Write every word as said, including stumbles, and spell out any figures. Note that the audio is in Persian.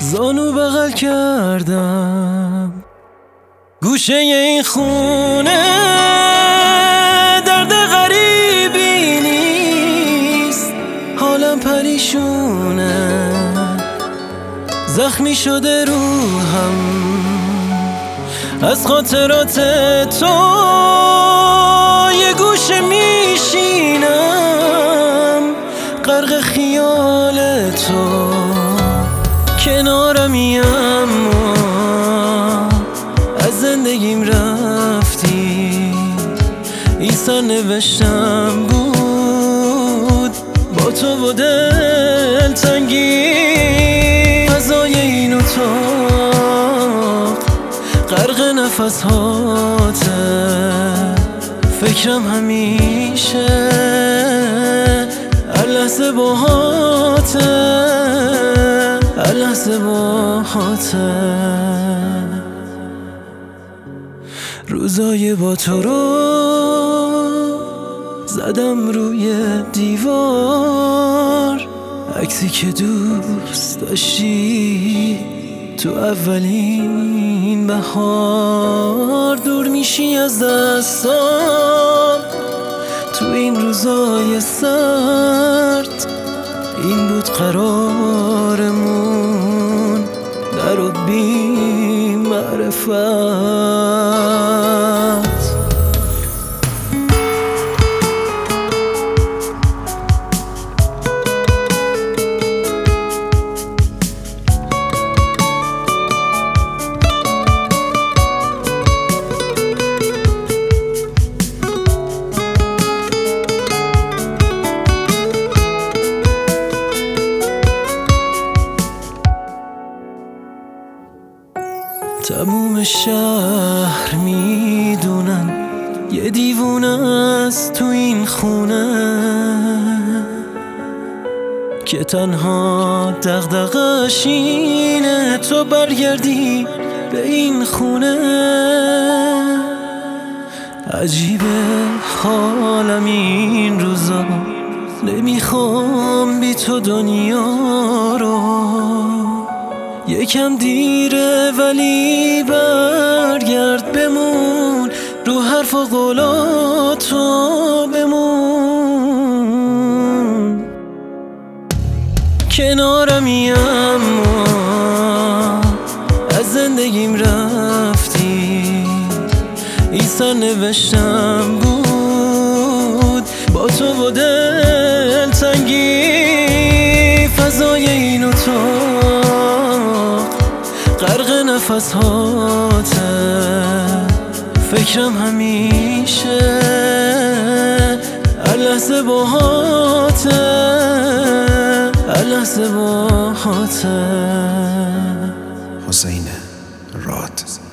زانو بغل کردم گوشه این خونه، درد غریبی نیست، حالم پریشونه، زخمی شده روحم از خاطرات تو، یه گوشه میشینم غرق خیال تو، کنارمی اما از زندگیم رفتی، این سرنوشتم بود با تو و دلتنگی، فضای این اتاق غرق نفس هاته، فکرم همیشه هر لحظه باهاته، هر لحظه باهاته. روزای با تو رو زدم روی دیوار، عکسی که دوست داشتی تو اولین بهار، دور میشی از دستام تو این روزای سرد، این بود قرارمون در و بی معرفت. تموم شهر میدونن یه دیوونه است تو این خونه، که تنها دغدغه‌ش اینه تو برگردی به این خونه. عجیبه حالم این روزا، نمیخوام بی تو دنیا رو، یکم دیره ولی برگرد بمون، رو حرف و قولاتو بمون، کنارمی اما از زندگیم رفتی، این سرنوشتم بود با تو و دلتنگی، فضای این اتاق غرق نفس هاته، فکرم همیشه هر لحظه باهاته، هر لحظه باهاته. حسین راد.